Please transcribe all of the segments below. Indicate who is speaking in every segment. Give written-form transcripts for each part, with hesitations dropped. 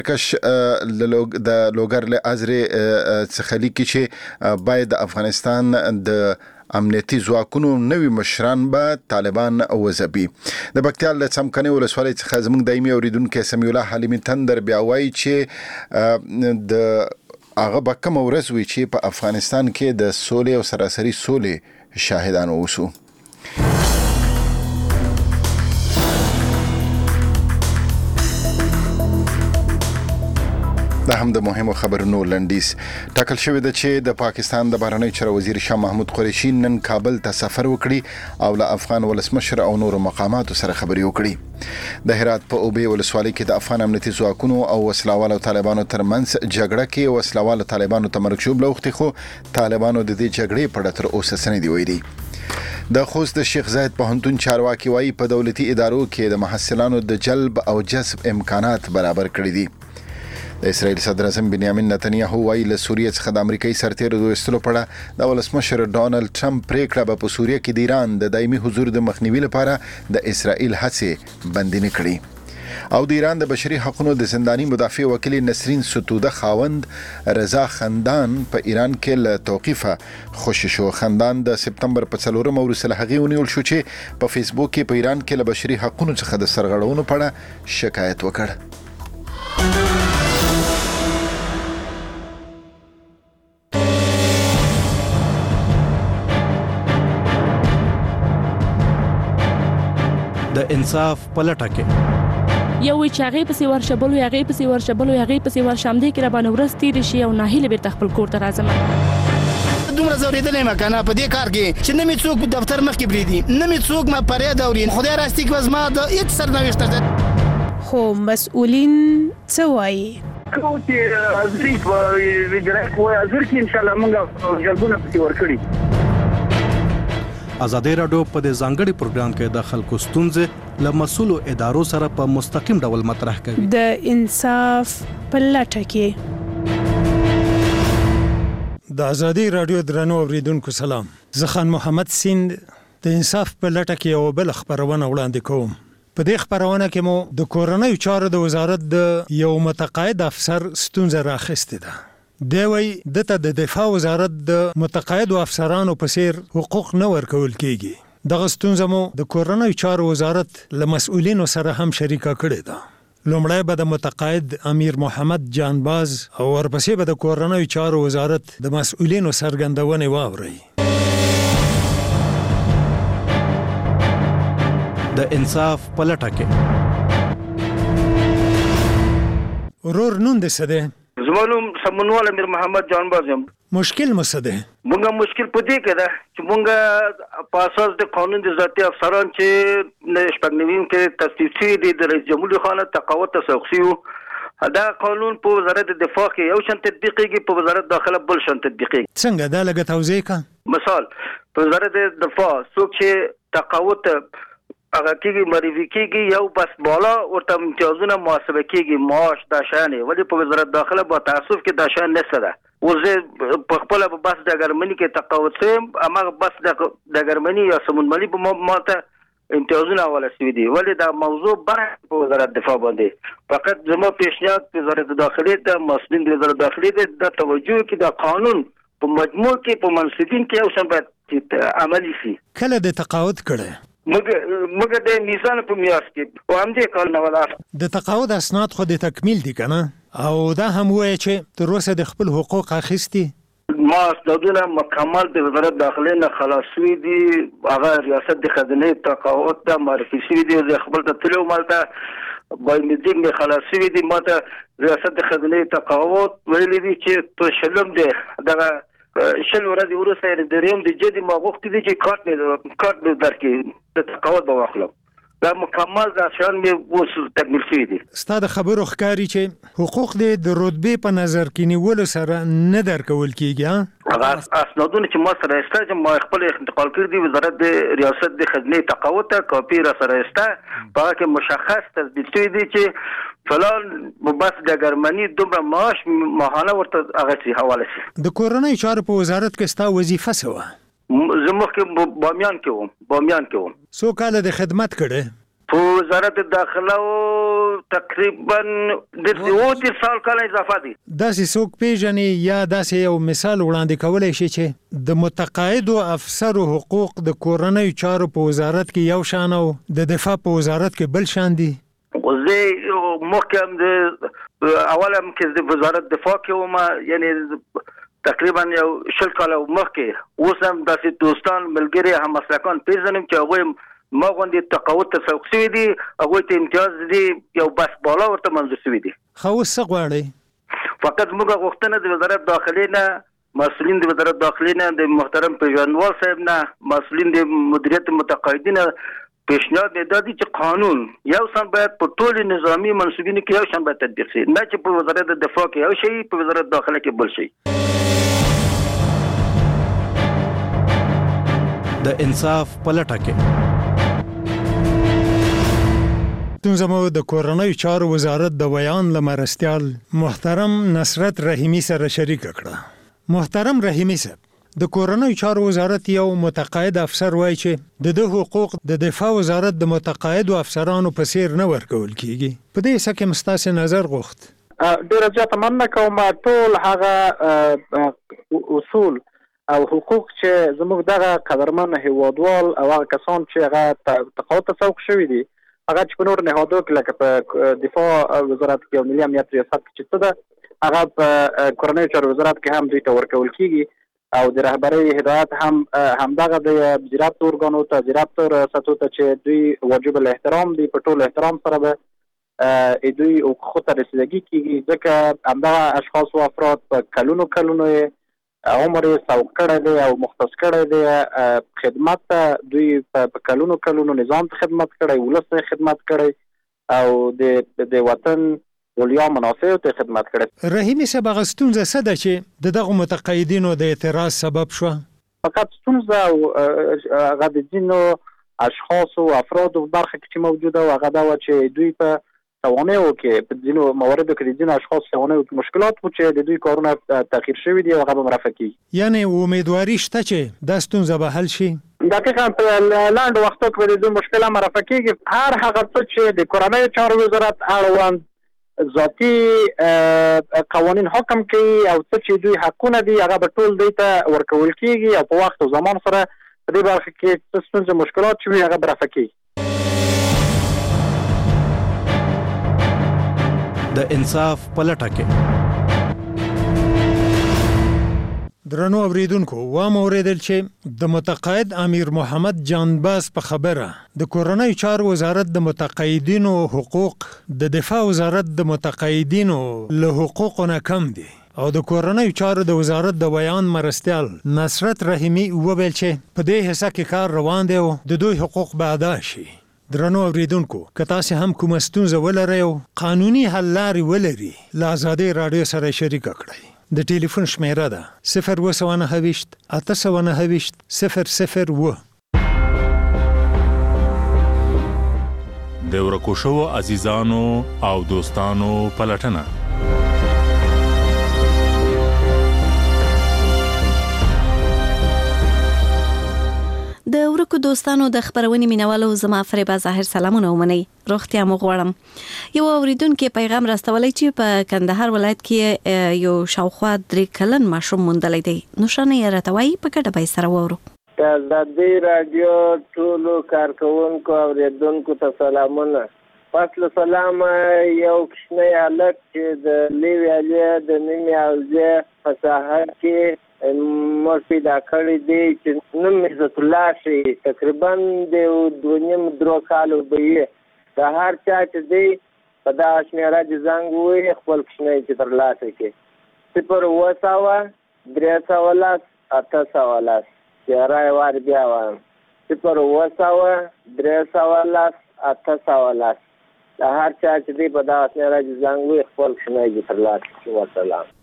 Speaker 1: کش د لوګر له ازري څخلي کې چې باید د افغانستان د امنیتي ځواکونو نوي مشران به طالبان وزبي. د بکتیال له څمکني ولسوالۍ څخه زموږ دایمي اوریدونکو سمیع الله حلیمي تندر بیا وایي چې د هغه به کوم ورځ وي چې په افغانستان کې د سولې او سراسري سولې شاهدان اوسو. دا هم د مهمو خبرونو لنډیز. ټاکل شوی ده چې د پاکستان د بهرنی چارو وزیر شاه محمود قریشي نن کابل ته سفر وکړي او له افغان ولسمشر او نورو مقاماتو سره خبرې وکړي. د هرات په اوبې ولسوالۍ کې د افغان امنیتي ځواکونو او وسلوالو طالبانو ترمنځ جګړه کې وسلوالو طالبانو ته مرګ شوب لوختي، خو طالبانو د دې جګړې په اړه تر اوسه څه نه دي ویلي. د خوست د شیخ زاید پوهنتون چارواکي وایي په دولتي ادارو کې د محصلانو د جلب او جذب امکانات برابر کړي دي. د اسرائیل صدر اعظم بنیامین نتنیاهو وایي له سوریې څخه د امریکایي سرتیرو د ویستلو په اړه د ولسمشر ډانلډ ټرمپ پریکړه به په سوریه کې د ایران د دایمي حضور د مخنیوي لپاره د اسرائیل هڅې بندي کړي. او د ایران د بشري حقوقو د زنداني مدافع وکیل نسرین ستوده خاوند رضا خندان په ایران کې له توقیفه خوشی شو. خندان د سپتمبر په 4 وروسته له هغې ونیول شو چې په فیسبوک کې په ایران کې له بشري حقوقو څخه د سرغړونو په اړه شکایت وکړ.
Speaker 2: د انصاف پلټه کې
Speaker 3: یو چې هغه پسې ورشبلو هغه پسې ورشبلو هغه پسې ورشم دي کې را باندې ورستي رشي او ناهیله به خپل کور ته راځم.
Speaker 4: دومره زوریدلې مکنه په دې کار کې چې نمې څوک په دفتر مخ کې بریدي، نمې څوک ما پرې دورین خدای راستي کې وزما د هیڅ سرنوشت ده.
Speaker 5: خو مسؤلین څه وایي؟
Speaker 6: کو چې ازري په وجره کوی ازر کې ان شاء الله موږ جلبونه پسې ورکړي.
Speaker 2: ازادي راډیو په دې ځانګړي پروګرام کې د خلکو ستونزې له مسؤلو ادارو سره په مستقیم ډول مطرح کوي.
Speaker 5: د انصاف پلټه کې
Speaker 7: د ازادي راډیو درنو اوریدونکو سلام. زه خان محمد سیند د انصاف پلټه کې یو بل خبرونه وړاندې کوم. په دې خبرونه کې مو د کورنۍ چارو د وزارت د یو متقاعد افسر ستونزه راخسته ده. دی وی دته د دفاع وزارت د متقاعد افسرانو په څیر حقوق نه ورکول کیږي. دغه ستونزه مو د کورنۍ چارو وزارت له مسؤلینو سره هم شریکه کړې ده. لومړی به د متقاعد امیر محمد جانباز او ورپسې به د کورنۍ چارو وزارت د مسؤلینو څرګندونې واوري.
Speaker 2: د انصاف پلټه کې
Speaker 7: ورور نوم دې څه دی؟
Speaker 6: زمونږ سمونوال امیر محمد جانباز یم.
Speaker 7: مشکل مو څه دی؟
Speaker 6: مونږه مشکل په دې کې ده چې مونږه په اساس د قانون د ذاتي افسران چې د شپږنویم کې تصویب شوي دي د رئیس جمهور خانه تقاعد تسوق شوي، دا قانون په وزارت دفاع کې یو شان تطبیقیږي، په وزارت داخله بل شان تطبیقیږي.
Speaker 7: څنګه دا لږه توضیح کا؟
Speaker 6: مثال په وزارت دفاع څوک چې تقاعد هغه کېږي معرفي کېږي یو بس بالا ورته امتیازونه محاسبه کېږي، معاش دا شیانې، ولې په وزارت داخله با تعصب کې دا شیان نشته ده. اوس زه په خپله په بس ډګرمني کې تقاعد شویم، هماغه بس ډګرمني یا سمونملي په ماته امتیازونه حواله شوي دي، ولې دا موضوع باید په وزارت دفاع باندې فقط زما پیشنهاد وزارت داخلې ته مسؤلین د وزارت داخلې ته دا توجه کې دا قانون په مجموع کې په منصفین کې یو شان باید عملي شي.
Speaker 7: کله د تقاعد کړی؟
Speaker 6: مګر د میزان په میاس کې او هم دې کال نه ولا
Speaker 7: د تقاعد اسناد خو د تکمیل دي کنه، او دا هم وایي چې تر اوسه د خپل حقوق اخیستي؟
Speaker 6: ما اسنادونه مکمل د وزارت داخلې نه خلاص شوي دي، هغه ریاست د خزانې تقاعد ته معرفي شوي دي، زه خپل ته تللی وم هلته بایومیټریک مې خلاص شوي دي، ما ته ریاست د خزانې تقاعد ویلي دي چې په شلم دی دغه شل ورځې وروسته دریم د جدي ما غوښتي دي چې کارت مې درکړي د تقاعد به واخلم. دا مکمل دا شیان مې اوس تکمیل شوي دي.
Speaker 7: ستا د خبرو ښکاري چې حقوق دې د رتبې په نظر کې نیولو سره نه درکول کېږي.
Speaker 6: هغه اسنادونه چې ما سره شته چې ما خپل انتقال کړي دي وزارت د ریاست د خزانې تقاعد ته کاپي را سره شته، په هغه کې مشخص تثبیت شوي دي چې فلان بس ډګرمني دومره معاش ماهانه ورته هغه حواله شي.
Speaker 7: د کورنۍ چارو په وزارت کې ستا وظیفه څه وه؟
Speaker 6: زه مخکې بامیان کې وم. څو
Speaker 7: کاله د خدمت کړې؟
Speaker 6: په وزارت داخله تقریبا د 30 سال کال اضافه دي.
Speaker 7: داسې څوک پیژني یا داسې یو مثال وړاندې کولی شي چې د متقاعدو افسرو حقوق د کورنیو چارو په وزارت کې یو شان او د دفاع په وزارت کې بل شان دي؟
Speaker 6: زه محکم د اولم کې د وزارت دفاع کې وم، یعنی تقریبا یو 20 کال مخکې. اوس هم داسې دوستان ملګري هم مسلکان پیژنم چې هغوی ما غوندې تقاعد ته سوق شوي دي، هغوی ته امتیاز دي یو بس بالا ورته منظور شوي دي.
Speaker 7: خو اوس څه غواړئ؟
Speaker 6: فقط موږ غوښتنه د وزارت داخلې نه، مسؤلین د وزارت داخلې نه، د محترم پیژندوال صاحب نه، مسؤلین د مدیریت متقاعدین پیشنهاد دی چې قانون یو شان باید په ټول نظامی منصوبینو کې یو شان باید تطبیق شي، نه چې په وزارت دفاع کې یو شی، په وزارت داخله کې بل شی.
Speaker 2: د انصاف پلټه کې
Speaker 7: زمو د کورنیو چارو وزارت د بیان لمرستیال محترم نصرت رحیمی سره شریک کړه. محترم رحیمی صاحب، د کورنیو چارو وزارت یو متقاعد افسر وایي چې د حقوق د دفاع وزارت د متقاعدو افسرانو په څیر نه ورکول کیږي. په دې څه کې مستاسې نظر غوښت؟
Speaker 8: ډیره زیاته مننه کوم. ټول هغه اصول او حقوق چې زموږ دغه قدرمن هیوادوال او هغه کسان چې هغه تقاعد ته سوق شوي دي، هغه چې په نور نهادو کې لکه په دفاع وزارت کې او ملي امنیت ریاست کې چې څه ده، هغه په کورنیو چارو وزارت کې هم دوی ته ورکول کیږي او د رهبرۍ هدایت هم همدغه د وزارت ارګانو ته، وزارت ریاستو ته چې دوی واجب الاحترام دي، په ټول احترام سره به دوی حقوقو ته رسیدګي کیږي، ځکه همدغه اشخاص او افراد په کلونو عمر یې سوق کړی دی او مختص کړی دی، خدمت ته دوی په کلونو نظام ته خدمت کړی، ولس ته خدمت کړی او د وطن ولیا منافعو ته خدمت کړی.
Speaker 7: رحیمی صاحب، هغه ستونزه څه ده چې دغه متقاعدینو د اعتراض سبب شوه؟
Speaker 8: فقط ستونزه هغه د ځینو اشخاصو او افرادو په برخه کې چې موجوده و، هغه دا و چې دوی په توانایو کې په ځینو مواردو کې د ځینو اشخاص توانایو کې مشکلات و چې د دوی کارونه تاخیر شوي دي او هغه به مرفع کیږي.
Speaker 7: یعنی امیدواري شته چې دا ستونزه به حل شي؟
Speaker 8: دقیقاً په لاندو وختو کې به د دوی مشکله مرفع کیږي. هر هغه څه چې د کورنیو چارو وزارت اړوند ذاتي قوانین حکم کوي او څه چې دوی حقونه دي، هغه به ټول دوی ته ورکول کیږي او په وخت او زمان سره په دې برخه کې څه ستونزې مشکلات شوي هغه به رفع کیږي.
Speaker 2: د انصاف پلټه کې
Speaker 7: درنو اوریدونکو، وام اوریدل چې د متقاعد امیر محمد جانباز په خبره د کورنیو چارو وزارت د متقاعدینو حقوق د دفاع وزارت د متقاعدینو له حقوقو نه کم دي او د کورنیو چارو د وزارت د بیان مرستیال نصرت رحیمی وویل چې په دې حصہ کې کار روان دی او د دوی حقوق به ادا شي. درنو اوریدونکو، که تاسو هم کومه ستونزه ولرئ او قانوني حل لارې ولرئ، له ازادۍ راډیو سره شریک کړئ. د ټلیفون شمیره ده 029 829 002.
Speaker 9: د ورکو شوو عزیزانو او دوستانو پلټنه.
Speaker 10: د ورکو دوستانو د خبرونې مینوالو زما فریبا ظاهر سلامونه ومني. روغتیا مو غواړم. یو اوریدونکو پیغام راستولای چې په کندهار ولایت کې یو شاوخوا 3 کلن ماشوم موندلې دی. نوشانه یې راتوي په کډه به سره وورو.
Speaker 11: د رادیو ټولو کارکونکو اوریدونکو ته سلامونه. فصل سلام یو کښنی حالت چې د لیویالې د نیمه اوزه فصاحت کې مور پیدا کړی دی چې نوم عزت الله شي. تقریبا د 2.5 کالو به د هر چا چې دی په دا شمیره د زنګ وي خپل کښنی چې تر لاسه کې 0 3 8 چیرای وار بیا وایم 0 3 8 د هر چا چې دی په دا شمیره د زنګ وي خپل کښنی چې تر لاسه کې. وسلام.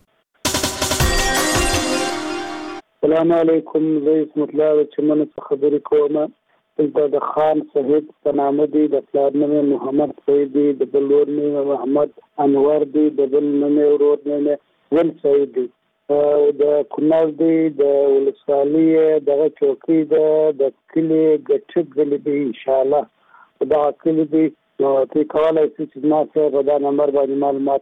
Speaker 12: السلام علیکم. زه اسمت الله چمن څخه خبرې کوم. د خان صاحب په نامه دی، د پلار نوم محمد سعید دی، د بل ورور نوم محمد انور دی، د بل نوم ورور نوم ول سعید دی، د کونړ دی، د ولسوالۍ دغه چوکۍ د کلي ګټک دی ان شاء الله. دا کلی دی نو ته کولای شې چې ما سره په دا نمبر باندې معلومات